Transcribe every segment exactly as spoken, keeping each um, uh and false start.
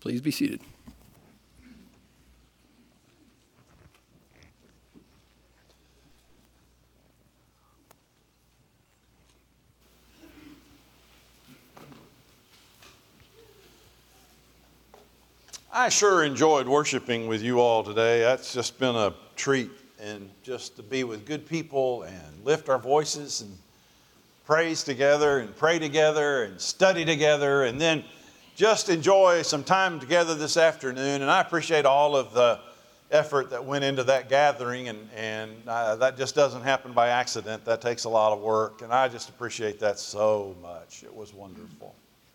Please be seated. I sure enjoyed worshiping with you all today. That's just been a treat, and just to be with good people and lift our voices and praise together and pray together and study together, and then just enjoy some time together this afternoon. And I appreciate all of the effort that went into that gathering, and, and uh, that just doesn't happen by accident. That takes a lot of work, and I just appreciate that so much. It was wonderful.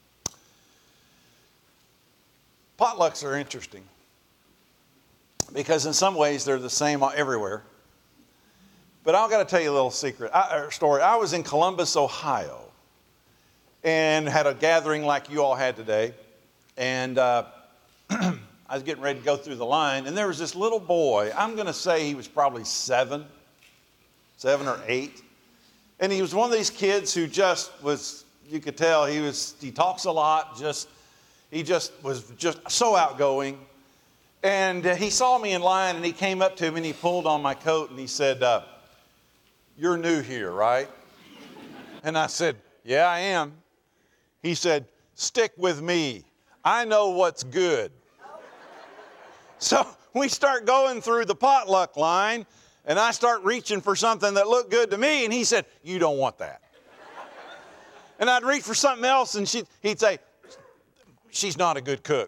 Potlucks are interesting because in some ways they're the same everywhere. But I've got to tell you a little secret, I, or story. I was in Columbus, Ohio, and had a gathering like you all had today. And uh, I was getting ready to go through the line, and there was this little boy. I'm going to say he was probably seven, seven or eight. And he was one of these kids who just was, you could tell he was, he talks a lot, just He just was just so outgoing. And uh, he saw me in line, and he came up to me, and he pulled on my coat, and he said, uh, "You're new here, right?" And I said, "Yeah, I am." He said, "Stick with me. I know what's good." So we start going through the potluck line, and I start reaching for something that looked good to me, and he said, "You don't want that." And I'd reach for something else, and she'd, he'd say, "She's not a good cook."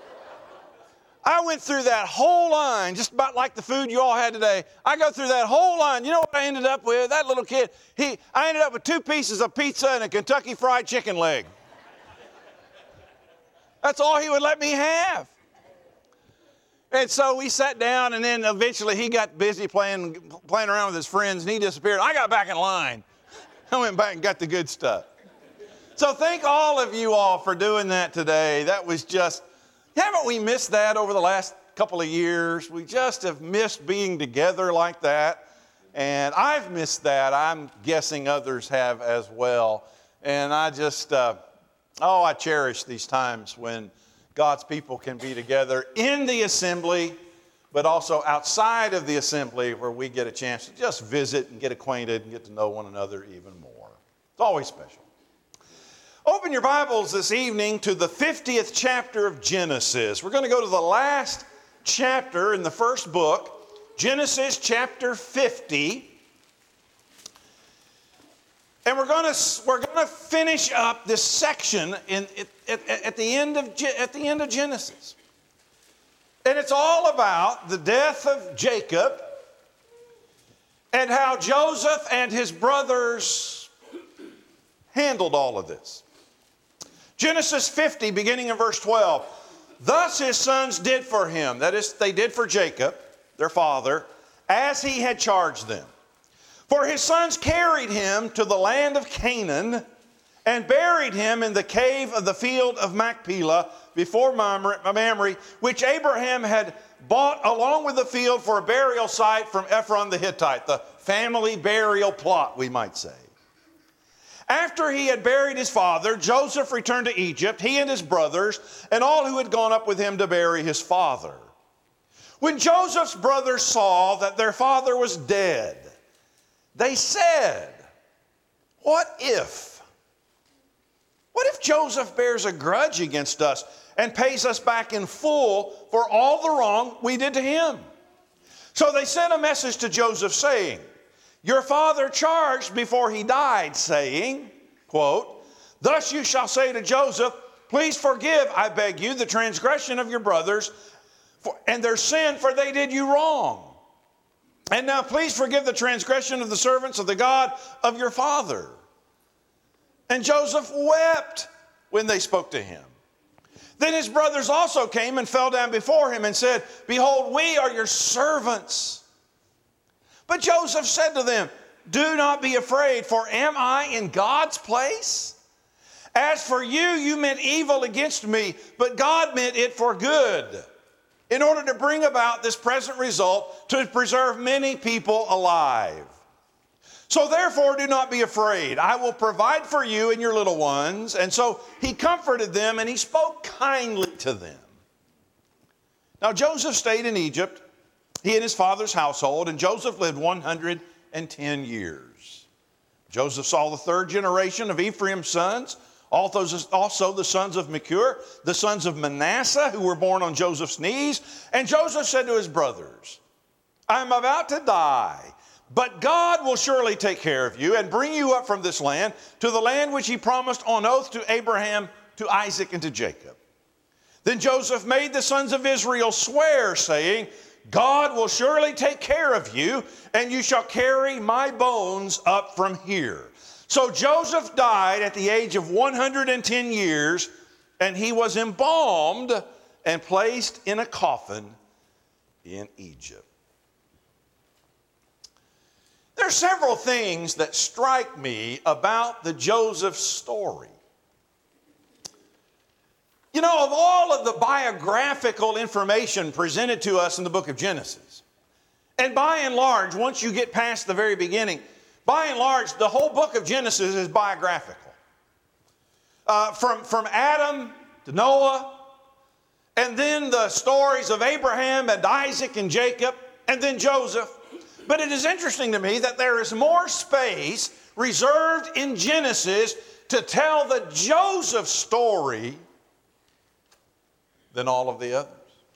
I went through that whole line, just about like the food you all had today. I go through that whole line. You know what I ended up with? That little kid, he, I ended up with two pieces of pizza and a Kentucky Fried Chicken leg. That's all he would let me have. And so we sat down, and then eventually he got busy playing, playing around with his friends, and he disappeared. I got back in line. I went back and got the good stuff. So thank all of you all for doing that today. That was just, haven't we missed that over the last couple of years? We just have missed being together like that. And I've missed that. I'm guessing others have as well. And I just, uh, oh, I cherish these times when God's people can be together in the assembly, but also outside of the assembly where we get a chance to just visit and get acquainted and get to know one another even more. It's always special. Open your Bibles this evening to the fiftieth chapter of Genesis. We're going to go to the last chapter in the first book, Genesis chapter fifty. And we're going to, we're going to finish up this section in, at, at, at, the end of, at the end of Genesis. And it's all about the death of Jacob and how Joseph and his brothers handled all of this. Genesis fifty, beginning in verse twelve. Thus his sons did for him, that is, they did for Jacob, their father, as he had charged them. For his sons carried him to the land of Canaan and buried him in the cave of the field of Machpelah before Mamre, which Abraham had bought along with the field for a burial site from Ephron the Hittite, the family burial plot, we might say. After he had buried his father, Joseph returned to Egypt, he and his brothers, and all who had gone up with him to bury his father. When Joseph's brothers saw that their father was dead, they said, "What if? What if Joseph bears a grudge against us and pays us back in full for all the wrong we did to him?" So they sent a message to Joseph saying, "Your father charged before he died, saying," quote, "Thus you shall say to Joseph, please forgive, I beg you, the transgression of your brothers for, and their sin, for they did you wrong. And now please forgive the transgression of the servants of the God of your father." And Joseph wept when they spoke to him. Then his brothers also came and fell down before him and said, "Behold, we are your servants." But Joseph said to them, "Do not be afraid, for am I in God's place? As for you, you meant evil against me, but God meant it for good, in order to bring about this present result, to preserve many people alive. So therefore, do not be afraid. I will provide for you and your little ones." And so he comforted them, and he spoke kindly to them. Now Joseph stayed in Egypt, he and his father's household, and Joseph lived one hundred ten years. Joseph saw the third generation of Ephraim's sons, also the sons of Machir, the sons of Manasseh, who were born on Joseph's knees. And Joseph said to his brothers, I am about to die, but God will surely take care of you and bring you up from this land to the land which he promised on oath to Abraham, to Isaac, and to Jacob. Then Joseph made the sons of Israel swear, saying, God will surely take care of you, and you shall carry my bones up from here. So Joseph died at the age of one hundred ten years, and he was embalmed and placed in a coffin in Egypt. There are several things that strike me about the Joseph story. You know, of all of the biographical information presented to us in the book of Genesis, and by and large, once you get past the very beginning, by and large, the whole book of Genesis is biographical. Uh, from, from Adam to Noah, and then the stories of Abraham and Isaac and Jacob, and then Joseph. But it is interesting to me that there is more space reserved in Genesis to tell the Joseph story than all of the others.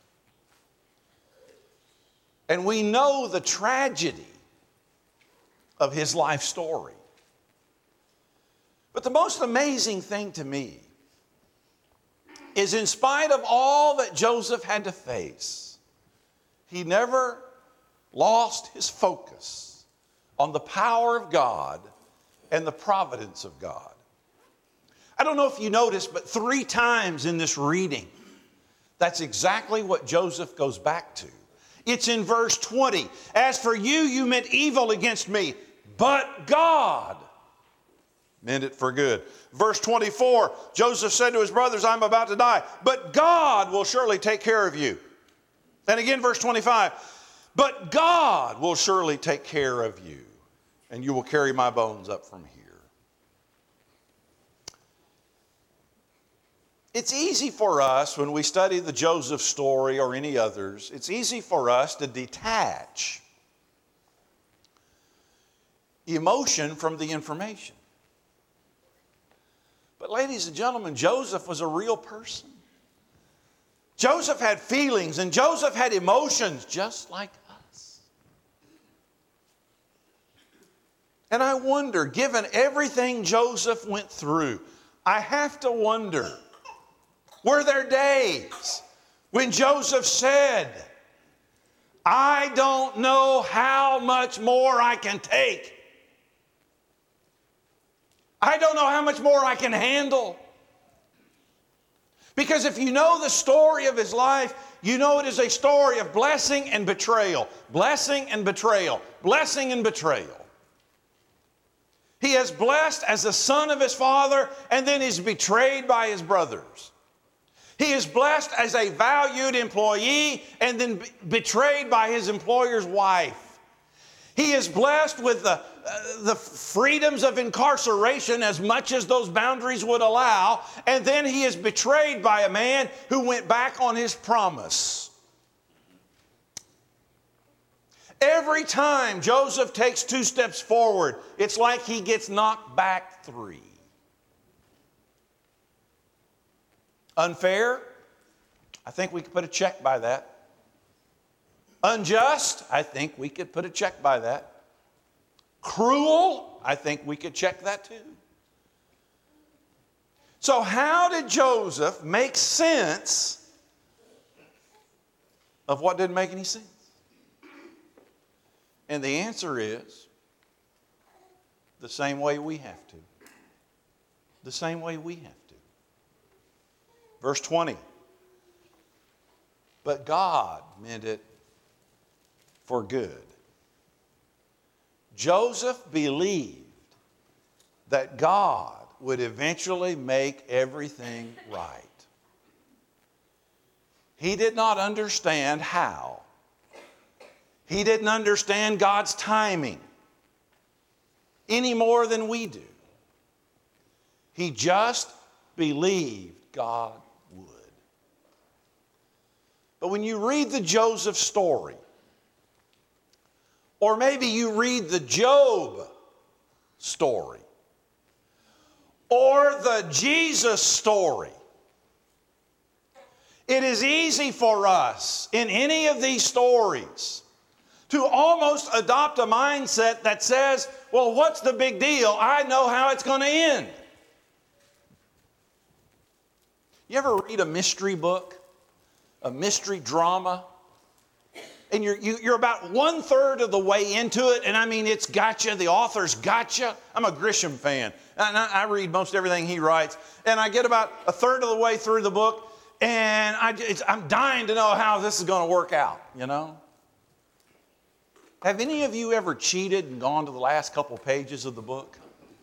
And we know the tragedy of his life story. But the most amazing thing to me is, in spite of all that Joseph had to face, he never lost his focus on the power of God and the providence of God. I don't know if you noticed, but three times in this reading, that's exactly what Joseph goes back to. It's in verse twenty. As for you, you meant evil against me, but God meant it for good. Verse twenty-four, Joseph said to his brothers, I'm about to die, but God will surely take care of you. And again, verse twenty-five, but God will surely take care of you, and you will carry my bones up from here. It's easy for us, when we study the Joseph story or any others, it's easy for us to detach emotion from the information. But ladies and gentlemen, Joseph was a real person. Joseph had feelings and Joseph had emotions just like us. And I wonder, given everything Joseph went through, I have to wonder, were there days when Joseph said, I don't know how much more I can take. I don't know how much more I can handle. Because if you know the story of his life, you know it is a story of blessing and betrayal, blessing and betrayal, blessing and betrayal. He is blessed as the son of his father, and then he's betrayed by his brothers. He is blessed as a valued employee and then be- betrayed by his employer's wife. He is blessed with the, uh, the freedoms of incarceration as much as those boundaries would allow, and then he is betrayed by a man who went back on his promise. Every time Joseph takes two steps forward, it's like he gets knocked back three. Unfair? I think we could put a check by that. Unjust? I think we could put a check by that. Cruel? I think we could check that too. So how did Joseph make sense of what didn't make any sense? And the answer is the same way we have to. The same way we have to. Verse twenty, but God meant it for good. Joseph believed that God would eventually make everything right. He did not understand how. He didn't understand God's timing any more than we do. He just believed God would. But when you read the Joseph story, or maybe you read the Job story, or the Jesus story, it is easy for us in any of these stories to almost adopt a mindset that says, well, what's the big deal? I know how it's going to end. You ever read a mystery book, a mystery drama, and you're, you, you're about one third of the way into it, and I mean, it's got you, the author's got you. I'm a Grisham fan, and I, I read most everything he writes, and I get about a third of the way through the book, and I, it's, I'm dying to know how this is going to work out, you know? Have any of you ever cheated and gone to the last couple pages of the book?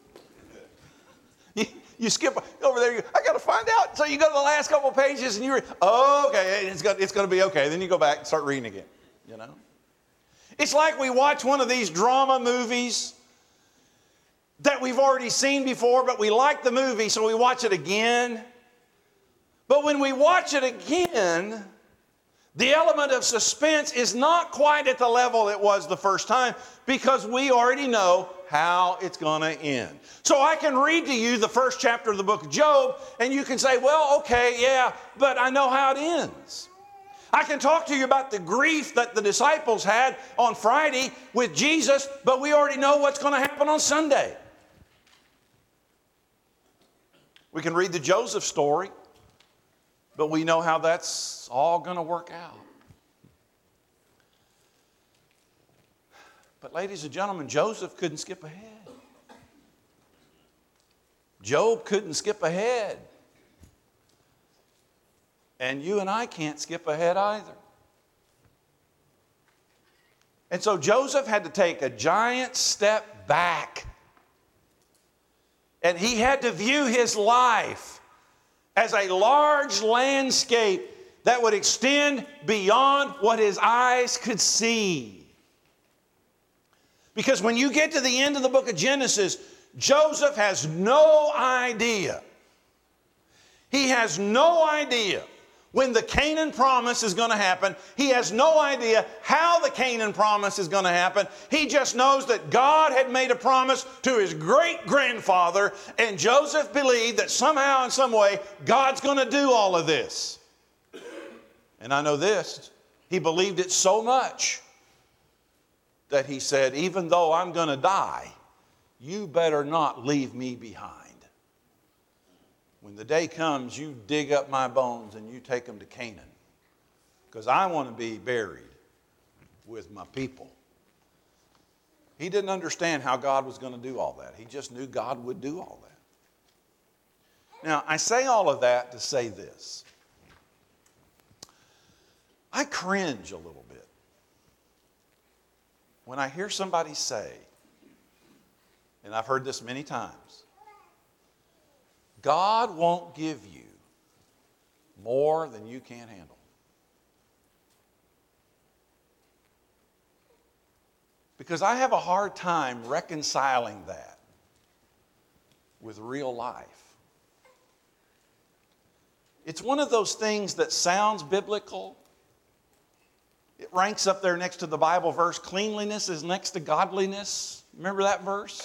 You, you skip over there, you, I got to find out. So you go to the last couple pages and you read, oh, okay, it's going it's to be okay. Then you go back and start reading again, you know? It's like we watch one of these drama movies that we've already seen before, but we like the movie, so we watch it again. But when we watch it again, the element of suspense is not quite at the level it was the first time because we already know how it's going to end. So I can read to you the first chapter of the book of Job, and you can say, well, okay, yeah, but I know how it ends. I can talk to you about the grief that the disciples had on Friday with Jesus, but we already know what's going to happen on Sunday. We can read the Joseph story, but we know how that's all going to work out. But ladies and gentlemen, Joseph couldn't skip ahead. Job couldn't skip ahead. And you and I can't skip ahead either. And so Joseph had to take a giant step back. And he had to view his life as a large landscape that would extend beyond what his eyes could see. Because when you get to the end of the book of Genesis, Joseph has no idea. He has no idea when the Canaan promise is going to happen. He has no idea how the Canaan promise is going to happen. He just knows that God had made a promise to his great-grandfather, and Joseph believed that somehow in some way God's going to do all of this. And I know this, he believed it so much that he said, even though I'm going to die, you better not leave me behind. When the day comes, you dig up my bones and you take them to Canaan, because I want to be buried with my people. He didn't understand how God was going to do all that. He just knew God would do all that. Now, I say all of that to say this. I cringe a little bit when I hear somebody say, and I've heard this many times, God won't give you more than you can handle. Because I have a hard time reconciling that with real life. It's one of those things that sounds biblical. It ranks up there next to the Bible verse, cleanliness is next to godliness. Remember that verse?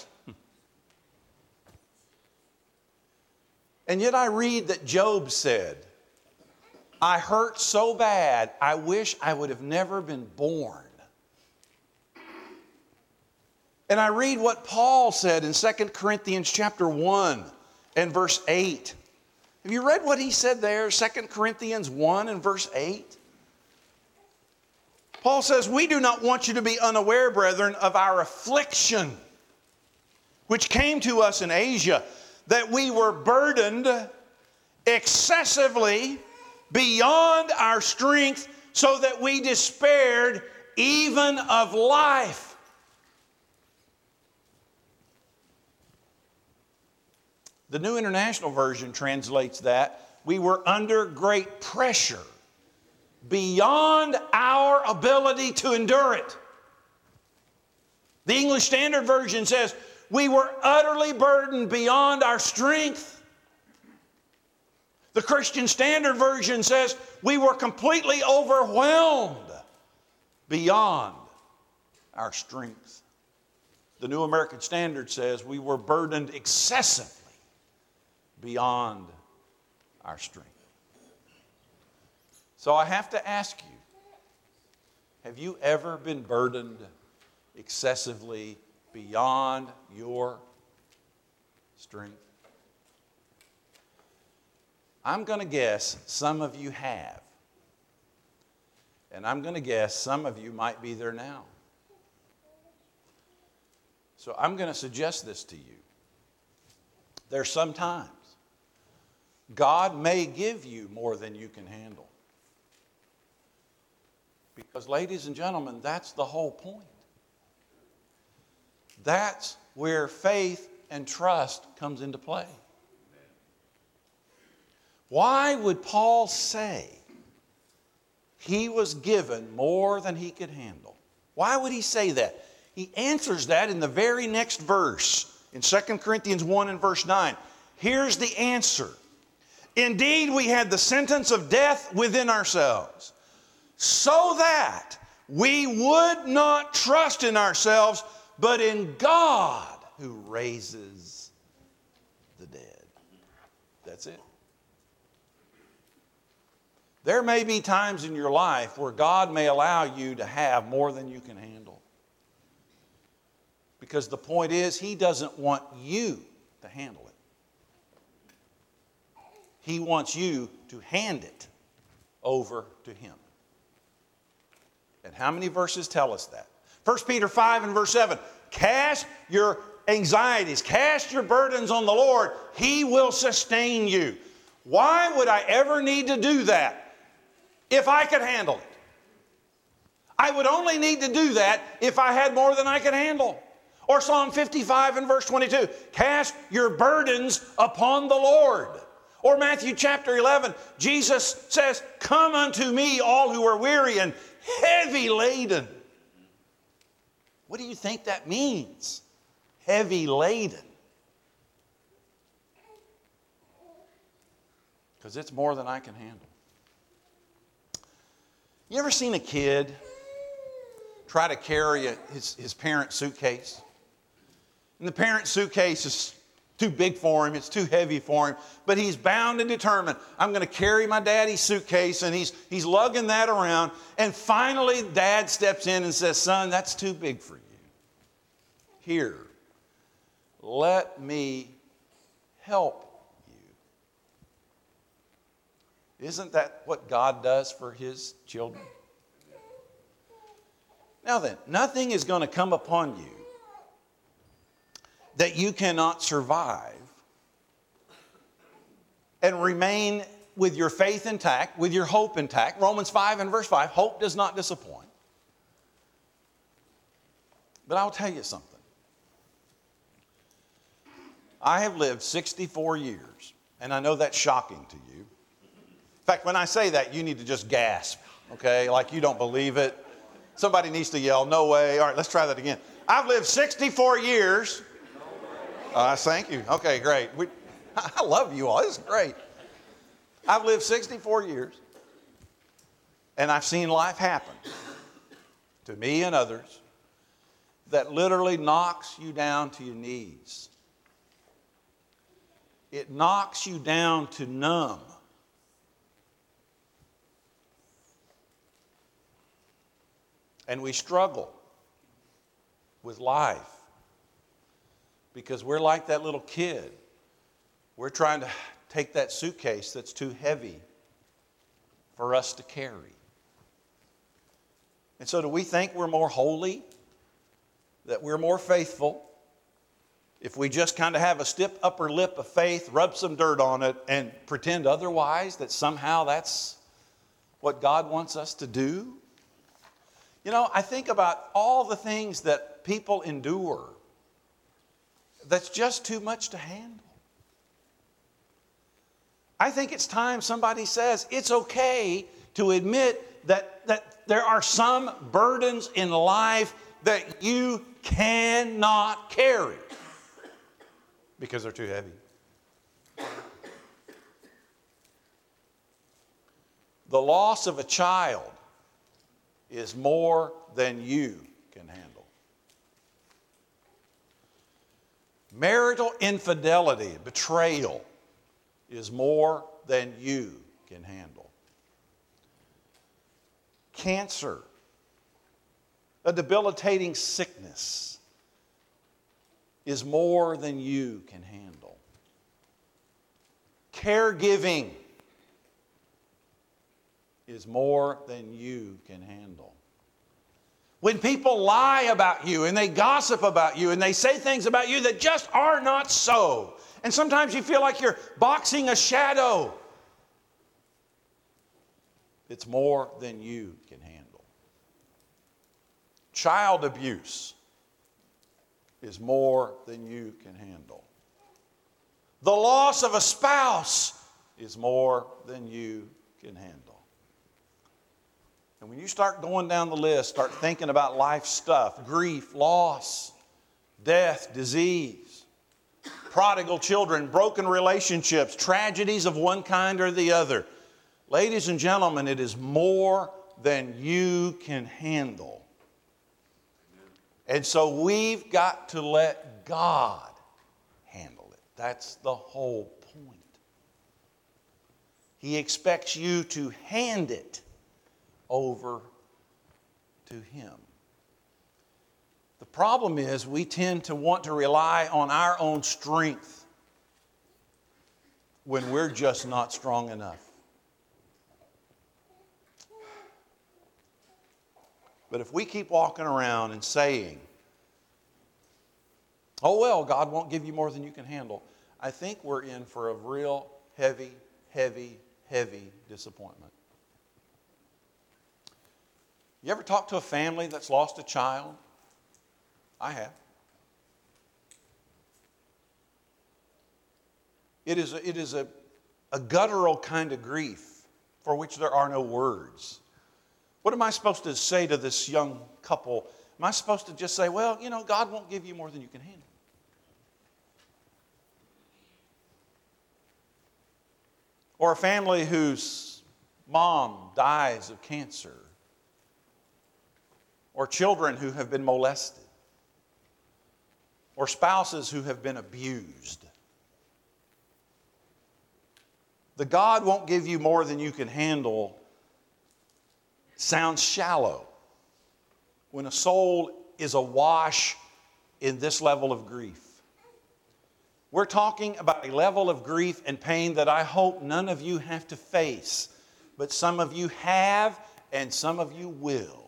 And yet I read that Job said, I hurt so bad, I wish I would have never been born. And I read what Paul said in Second Corinthians chapter one and verse eight. Have you read what he said there, Second Corinthians one and verse eight? Paul says, we do not want you to be unaware, brethren, of our affliction, which came to us in Asia, that we were burdened excessively beyond our strength, so that we despaired even of life. The New International Version translates that, we were under great pressure beyond our ability to endure it. The English Standard Version says, we were utterly burdened beyond our strength. The Christian Standard Version says we were completely overwhelmed beyond our strength. The New American Standard says we were burdened excessively beyond our strength. So I have to ask you, have you ever been burdened excessively beyond your strength? I'm going to guess some of you have. And I'm going to guess some of you might be there now. So I'm going to suggest this to you. There's sometimes God may give you more than you can handle. Because, ladies and gentlemen, that's the whole point. That's where faith and trust comes into play. Why would Paul say he was given more than he could handle? Why would he say that? He answers that in the very next verse, in Second Corinthians one and verse nine. Here's the answer. Indeed, we had the sentence of death within ourselves, so that we would not trust in ourselves, but in God who raises the dead. That's it. There may be times in your life where God may allow you to have more than you can handle. Because the point is, He doesn't want you to handle it. He wants you to hand it over to Him. And how many verses tell us that? First Peter five and verse seven. Cast your anxieties, cast your burdens on the Lord. He will sustain you. Why would I ever need to do that if I could handle it? I would only need to do that if I had more than I could handle. Or Psalm fifty-five and verse twenty-two. Cast your burdens upon the Lord. Or Matthew chapter eleven. Jesus says, come unto me all who are weary and heavy laden. What do you think that means? Heavy laden. Because it's more than I can handle. You ever seen a kid try to carry a, his, his parent's suitcase? And the parent's suitcase is too big for him, it's too heavy for him, but he's bound and determined, I'm going to carry my daddy's suitcase, and he's, he's lugging that around, and finally dad steps in and says, son, that's too big for you. Here, let me help you. Isn't that what God does for His children? Now then, nothing is going to come upon you that you cannot survive and remain with your faith intact, with your hope intact. Romans five and verse five, hope does not disappoint. But I'll tell you something. I have lived sixty-four years, and I know that's shocking to you. In fact, when I say that, you need to just gasp, okay? Like you don't believe it. Somebody needs to yell, no way. All right, let's try that again. I've lived sixty-four years. Uh, thank you. Okay, great. We, I love you all. This is great. I've lived sixty-four years, and I've seen life happen to me and others that literally knocks you down to your knees. It knocks you down to numb. And we struggle with life because we're like that little kid. We're trying to take that suitcase that's too heavy for us to carry. And so do we think we're more holy, that we're more faithful, if we just kind of have a stiff upper lip of faith, rub some dirt on it, and pretend otherwise, that somehow that's what God wants us to do? You know, I think about all the things that people endure that's just too much to handle. I think it's time somebody says it's okay to admit that, that there are some burdens in life that you cannot carry because they're too heavy. The loss of a child is more than you can handle. Marital infidelity, betrayal, is more than you can handle. Cancer, a debilitating sickness, is more than you can handle. Caregiving is more than you can handle. When people lie about you and they gossip about you and they say things about you that just are not so, and sometimes you feel like you're boxing a shadow, it's more than you can handle. Child abuse is more than you can handle. The loss of a spouse is more than you can handle. And when you start going down the list, start thinking about life stuff, grief, loss, death, disease, prodigal children, broken relationships, tragedies of one kind or the other. Ladies and gentlemen, it is more than you can handle. And so we've got to let God handle it. That's the whole point. He expects you to hand it over to Him. The problem is we tend to want to rely on our own strength when we're just not strong enough. But if we keep walking around and saying, oh well, God won't give you more than you can handle, I think we're in for a real heavy, heavy, heavy disappointment. You ever talk to a family that's lost a child? I have. It is a, it is a, a guttural kind of grief for which there are no words. What am I supposed to say to this young couple? Am I supposed to just say, well, you know, God won't give you more than you can handle? Or a family whose mom dies of cancer. Or children who have been molested. Or spouses who have been abused. The God won't give you more than you can handle sounds shallow when a soul is awash in this level of grief. We're talking about a level of grief and pain that I hope none of you have to face, but some of you have and some of you will.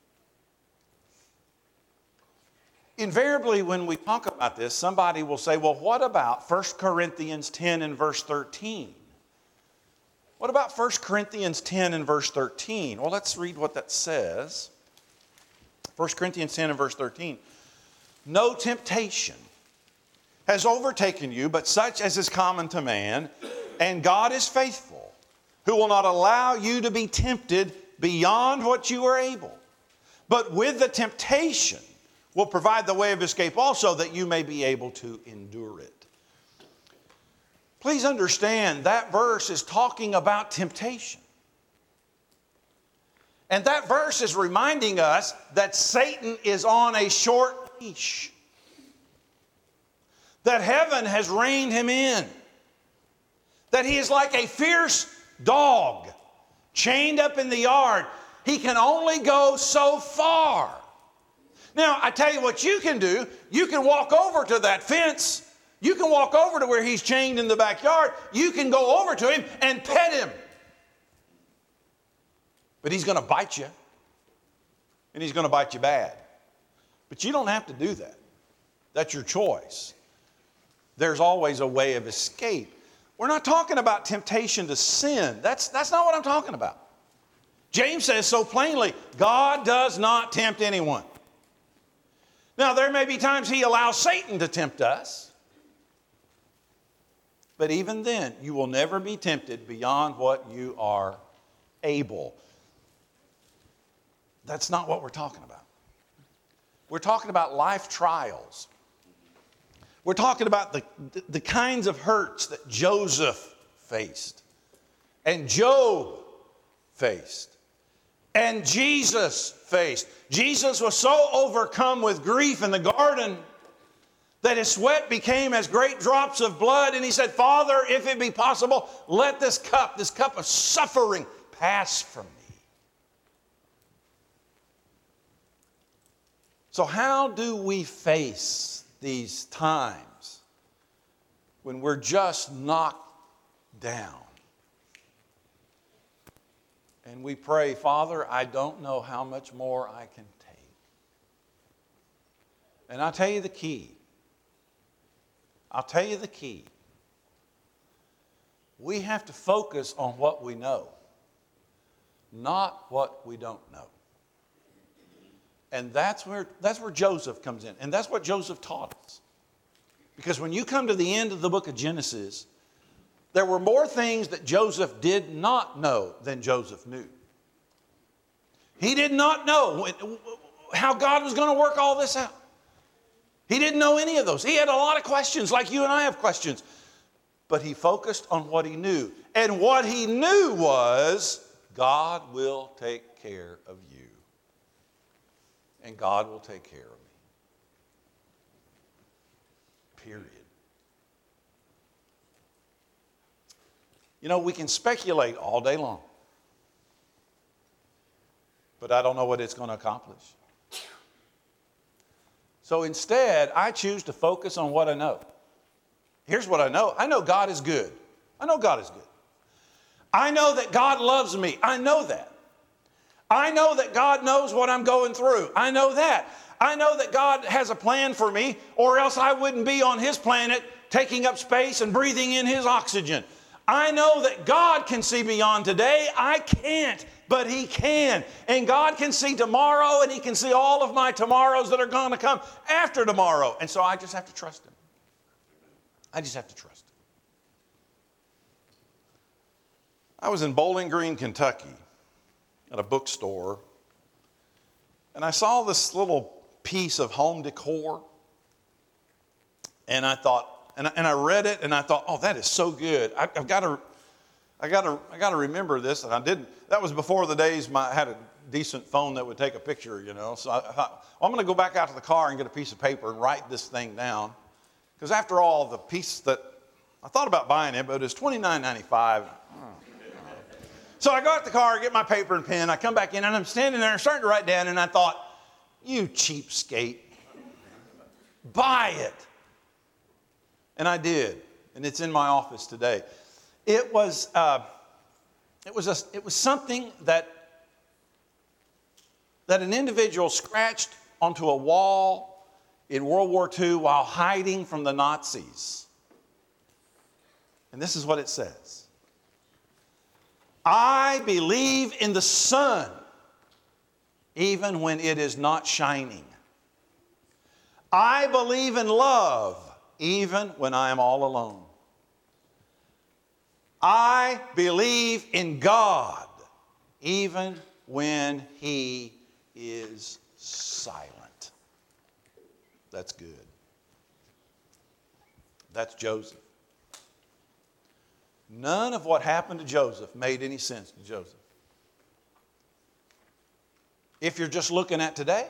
Invariably, when we talk about this, somebody will say, well, what about First Corinthians ten and verse thirteen? What about First Corinthians ten and verse thirteen? Well, let's read what that says. First Corinthians ten and verse thirteen. No temptation has overtaken you, but such as is common to man, and God is faithful, who will not allow you to be tempted beyond what you are able, but with the temptation will provide the way of escape also, that you may be able to endure it. Please understand that verse is talking about temptation. And that verse is reminding us that Satan is on a short leash. That heaven has reined him in. That he is like a fierce dog chained up in the yard. He can only go so far. Now, I tell you what you can do. You can walk over to that fence. You can walk over to where he's chained in the backyard. You can go over to him and pet him. But he's going to bite you. And he's going to bite you bad. But you don't have to do that. That's your choice. There's always a way of escape. We're not talking about temptation to sin. That's, that's not what I'm talking about. James says so plainly, God does not tempt anyone. Now, there may be times he allows Satan to tempt us. But even then, you will never be tempted beyond what you are able. That's not what we're talking about. We're talking about life trials. We're talking about the, the, the kinds of hurts that Joseph faced. And Job faced. And Jesus faced. Jesus was so overcome with grief in the garden that his sweat became as great drops of blood. And he said, Father, if it be possible, let this cup, this cup of suffering, pass from me. So how do we face these times when we're just knocked down? And we pray, Father, I don't know how much more I can take. And I'll tell you the key. I'll tell you the key. We have to focus on what we know, not what we don't know. And that's where, that's where Joseph comes in. And that's what Joseph taught us. Because when you come to the end of the book of Genesis, there were more things that Joseph did not know than Joseph knew. He did not know how God was going to work all this out. He didn't know any of those. He had a lot of questions, like you and I have questions. But he focused on what he knew. And what he knew was, God will take care of you. And God will take care of me. Period. You know, we can speculate all day long. But I don't know what it's going to accomplish. So instead, I choose to focus on what I know. Here's what I know. I know God is good. I know God is good. I know that God loves me. I know that. I know that God knows what I'm going through. I know that. I know that God has a plan for me, or else I wouldn't be on His planet taking up space and breathing in His oxygen. I know that God can see beyond today. I can't, but He can. And God can see tomorrow, and He can see all of my tomorrows that are going to come after tomorrow. And so I just have to trust Him. I just have to trust Him. I was in Bowling Green, Kentucky, at a bookstore, and I saw this little piece of home decor, and I thought, and I, and I read it, and I thought, oh, that is so good. I, I've got to, I got to, I got to remember this. And I didn't. That was before the days my, I had a decent phone that would take a picture, you know. So I, I thought, well, I'm going to go back out to the car and get a piece of paper and write this thing down, because after all, the piece that I thought about buying it, but it was twenty-nine ninety-five. So I go out to the car, get my paper and pen. I come back in, and I'm standing there, starting to write down, and I thought, you cheapskate, buy it. And I did, and it's in my office today. It was, uh, it was, a, it was something that, that an individual scratched onto a wall in World War Two while hiding from the Nazis. And this is what it says. I believe in the sun, even when it is not shining. I believe in love, even when I am all alone. I believe in God, even when He is silent. That's good. That's Joseph. None of what happened to Joseph made any sense to Joseph. If you're just looking at today.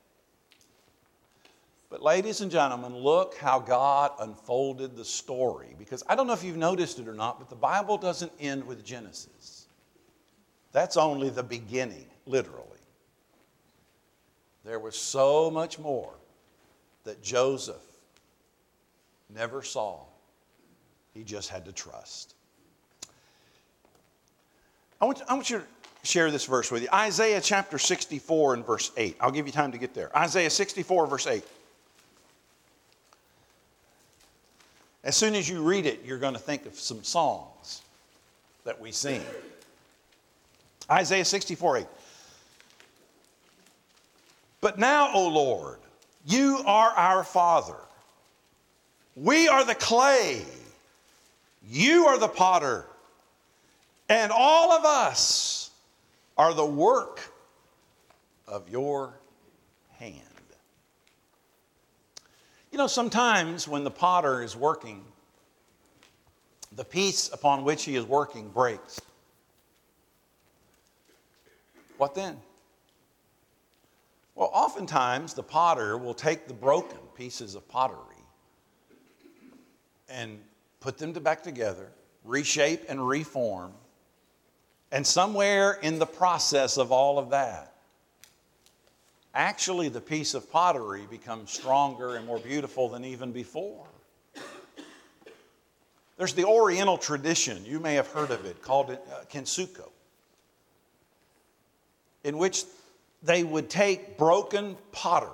But ladies and gentlemen, look how God unfolded the story. Because I don't know if you've noticed it or not, but the Bible doesn't end with Genesis. That's only the beginning, literally. There was so much more that Joseph never saw. He just had to trust. I want, I want you to share this verse with you. Isaiah chapter sixty-four and verse eight. I'll give you time to get there. Isaiah sixty-four verse eight. As soon as you read it, you're going to think of some songs that we sing. Isaiah sixty-four eight. But now, O Lord, you are our Father. We are the clay. You are the potter. And all of us are the work of your hand. You know, sometimes when the potter is working, the piece upon which he is working breaks. What then? Well, oftentimes the potter will take the broken pieces of pottery and put them back together, reshape and reform, and somewhere in the process of all of that, actually the piece of pottery becomes stronger and more beautiful than even before. There's the Oriental tradition, you may have heard of it, called uh, Kintsuko, in which they would take broken pottery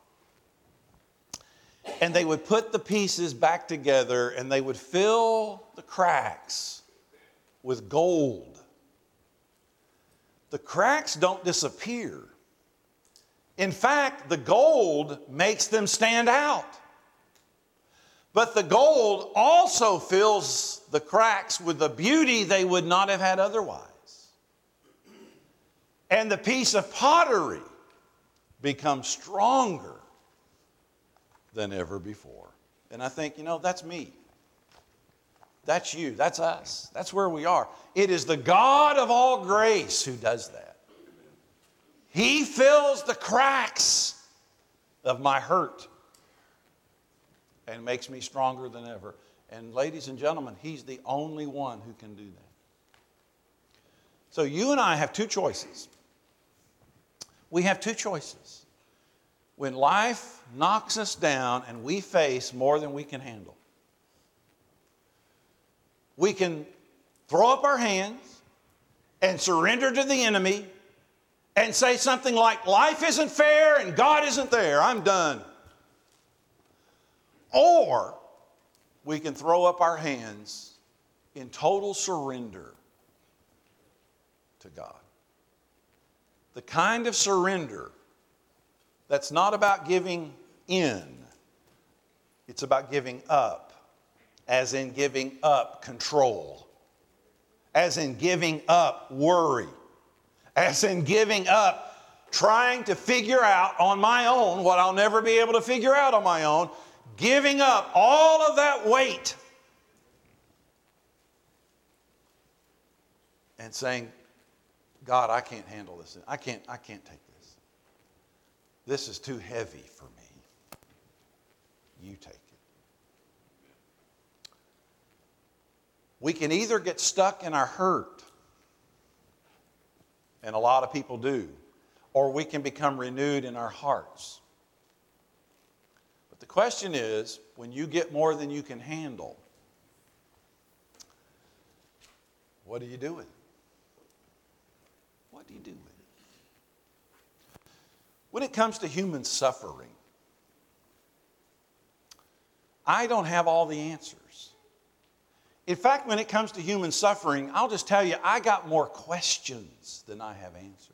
and they would put the pieces back together and they would fill the cracks with gold. The cracks don't disappear. In fact, the gold makes them stand out. But the gold also fills the cracks with the beauty they would not have had otherwise. And the piece of pottery becomes stronger than ever before. And I think, you know, that's me. That's you. That's us. That's where we are. It is the God of all grace who does that. He fills the cracks of my hurt and makes me stronger than ever. And ladies and gentlemen, He's the only one who can do that. So you and I have two choices. We have two choices. When life knocks us down and we face more than we can handle, we can throw up our hands and surrender to the enemy and say something like, life isn't fair and God isn't there, I'm done. Or we can throw up our hands in total surrender to God. The kind of surrender that's not about giving in, it's about giving up, as in giving up control, as in giving up worry, as in giving up trying to figure out on my own what I'll never be able to figure out on my own, giving up all of that weight and saying, God, I can't handle this. I can't, I can't take this. This is too heavy for me. You take it. We can either get stuck in our hurt, and a lot of people do, or we can become renewed in our hearts. But the question is, when you get more than you can handle, what do you do with it? What do you do with it? When it comes to human suffering, I don't have all the answers. In fact, when it comes to human suffering, I'll just tell you, I got more questions than I have answers.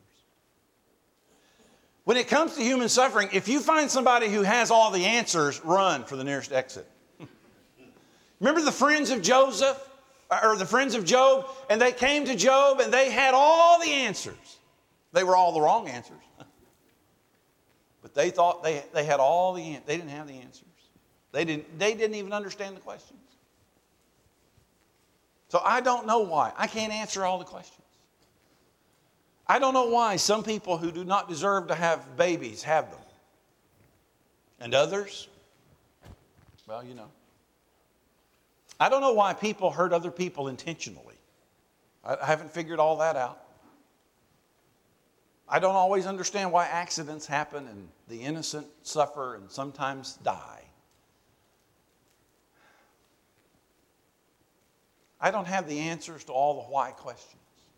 When it comes to human suffering, if you find somebody who has all the answers, run for the nearest exit. Remember the friends of Joseph, or the friends of Job, and they came to Job and they had all the answers. They were all the wrong answers. But they thought they, they had all the answers. They didn't have the answers. They didn't, they didn't even understand the questions. So I don't know why. I can't answer all the questions. I don't know why some people who do not deserve to have babies have them. And others, well, you know. I don't know why people hurt other people intentionally. I, I haven't figured all that out. I don't always understand why accidents happen and the innocent suffer and sometimes die. I don't have the answers to all the why questions.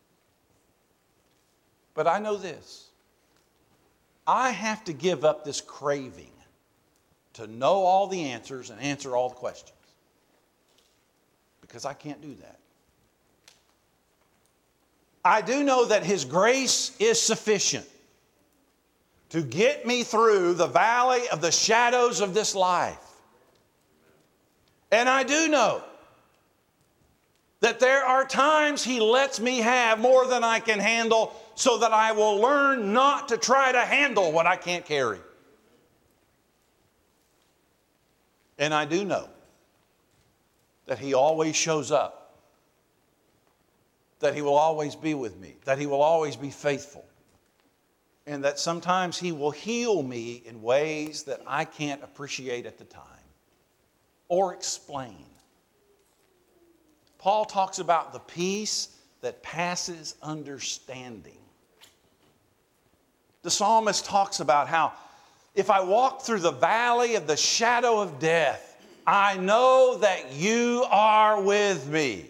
But I know this. I have to give up this craving to know all the answers and answer all the questions. Because I can't do that. I do know that His grace is sufficient to get me through the valley of the shadows of this life. And I do know that there are times He lets me have more than I can handle so that I will learn not to try to handle what I can't carry. And I do know that He always shows up, that He will always be with me, that He will always be faithful, and that sometimes He will heal me in ways that I can't appreciate at the time or explain. Paul talks about the peace that passes understanding. The psalmist talks about how if I walk through the valley of the shadow of death, I know that you are with me.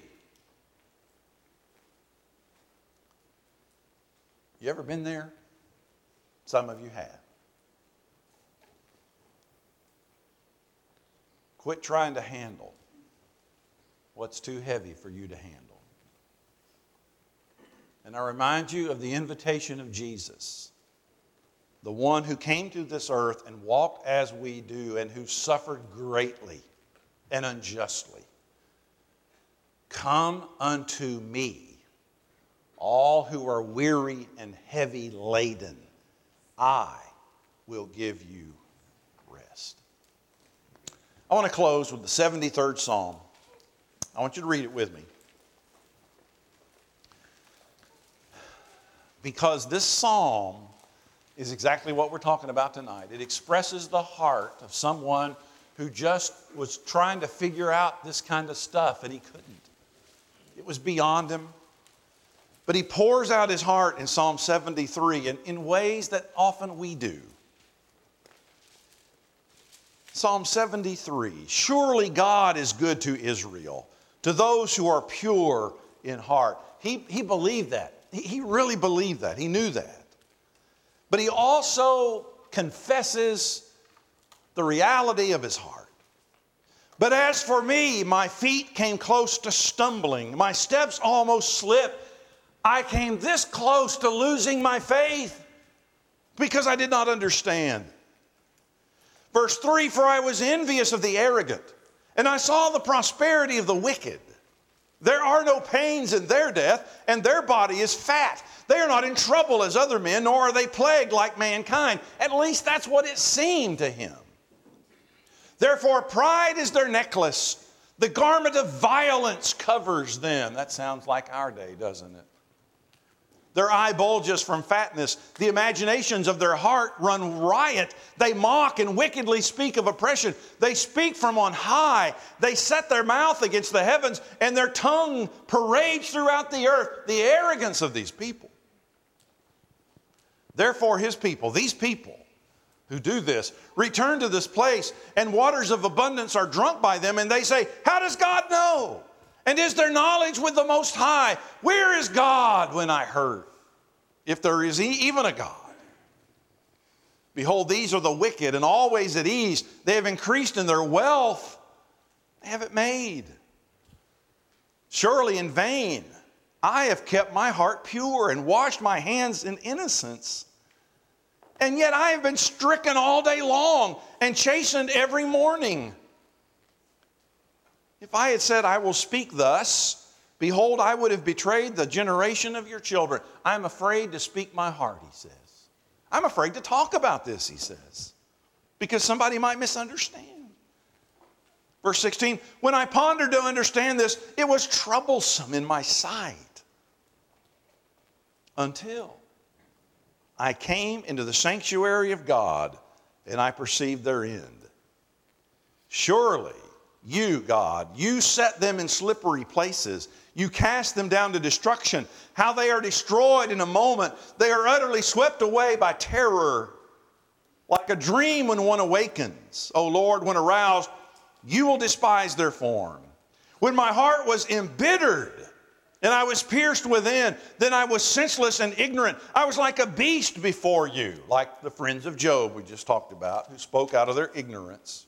You ever been there? Some of you have. Quit trying to handle what's too heavy for you to handle. And I remind you of the invitation of Jesus, the one who came to this earth and walked as we do and who suffered greatly and unjustly. Come unto me, all who are weary and heavy laden. I will give you rest. I want to close with the seventy-third Psalm. I want you to read it with me. Because this psalm is exactly what we're talking about tonight. It expresses the heart of someone who just was trying to figure out this kind of stuff, and he couldn't. It was beyond him. But he pours out his heart in Psalm seventy-three in, in ways that often we do. Psalm seventy-three, surely God is good to Israel, to those who are pure in heart. He, he believed that. He, he really believed that. He knew that. But he also confesses the reality of his heart. But as for me, my feet came close to stumbling. My steps almost slipped. I came this close to losing my faith because I did not understand. Verse three, for I was envious of the arrogant, and I saw the prosperity of the wicked. There are no pains in their death, and their body is fat. They are not in trouble as other men, nor are they plagued like mankind. At least that's what it seemed to him. Therefore, pride is their necklace. The garment of violence covers them. That sounds like our day, doesn't it? Their eye bulges from fatness. The imaginations of their heart run riot. They mock and wickedly speak of oppression. They speak from on high. They set their mouth against the heavens, and their tongue parades throughout the earth. The arrogance of these people. Therefore, his people, these people who do this, return to this place, and waters of abundance are drunk by them, and they say, how does God know? And is there knowledge with the Most High? Where is God when I heard? If there is even a God. Behold, these are the wicked and always at ease. They have increased in their wealth. They have it made. Surely in vain I have kept my heart pure and washed my hands in innocence. And yet I have been stricken all day long and chastened every morning. If I had said, I will speak thus, behold, I would have betrayed the generation of your children. I am afraid to speak my heart, he says. I'm afraid to talk about this, he says, because somebody might misunderstand. Verse sixteen, when I pondered to understand this, it was troublesome in my sight until I came into the sanctuary of God and I perceived their end. Surely, you, God, you set them in slippery places. You cast them down to destruction. How they are destroyed in a moment. They are utterly swept away by terror. Like a dream when one awakens. O Lord, when aroused, you will despise their form. When my heart was embittered and I was pierced within, then I was senseless and ignorant. I was like a beast before you. Like the friends of Job we just talked about, who spoke out of their ignorance.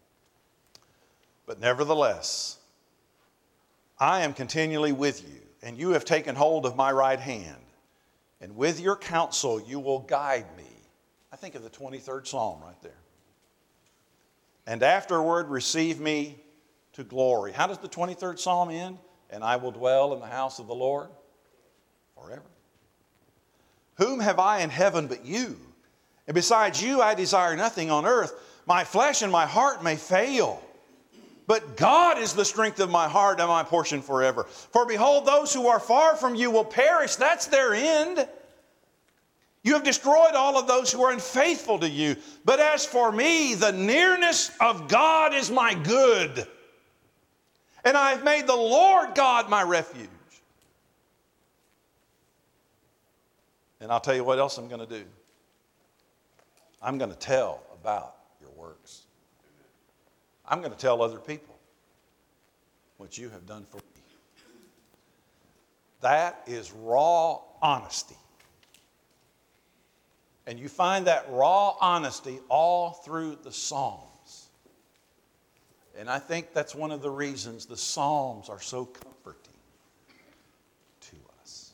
But nevertheless, I am continually with you, and you have taken hold of my right hand, and with your counsel you will guide me. I think of the twenty-third Psalm right there. And afterward receive me to glory. How does the twenty-third Psalm end? And I will dwell in the house of the Lord forever. Whom have I in heaven but you? And besides you I desire nothing on earth. My flesh and my heart may fail, but God is the strength of my heart and my portion forever. For behold, those who are far from you will perish. That's their end. You have destroyed all of those who are unfaithful to you. But as for me, the nearness of God is my good. And I have made the Lord God my refuge. And I'll tell you what else I'm going to do. I'm going to tell about your works. I'm going to tell other people what you have done for me. That is raw honesty. And you find that raw honesty all through the Psalms. And I think that's one of the reasons the Psalms are so comforting to us.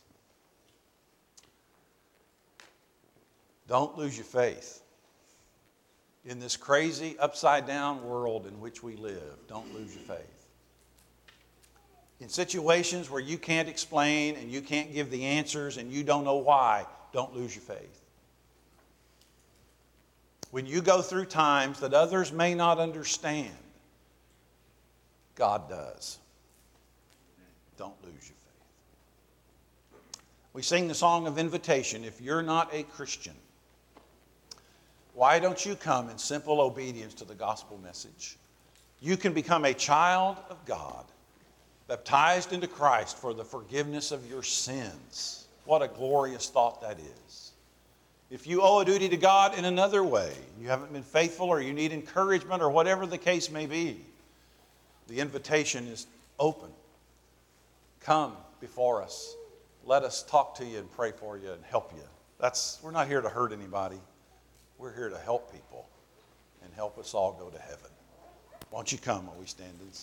Don't lose your faith. In this crazy, upside-down world in which we live, don't lose your faith. In situations where you can't explain and you can't give the answers and you don't know why, don't lose your faith. When you go through times that others may not understand, God does. Don't lose your faith. We sing the song of invitation. If you're not a Christian, why don't you come in simple obedience to the gospel message? You can become a child of God, baptized into Christ for the forgiveness of your sins. What a glorious thought that is. If you owe a duty to God in another way, you haven't been faithful or you need encouragement or whatever the case may be, the invitation is open. Come before us. Let us talk to you and pray for you and help you. That's, we're not here to hurt anybody. We're here to help people and help us all go to heaven. Won't you come while we stand and sing?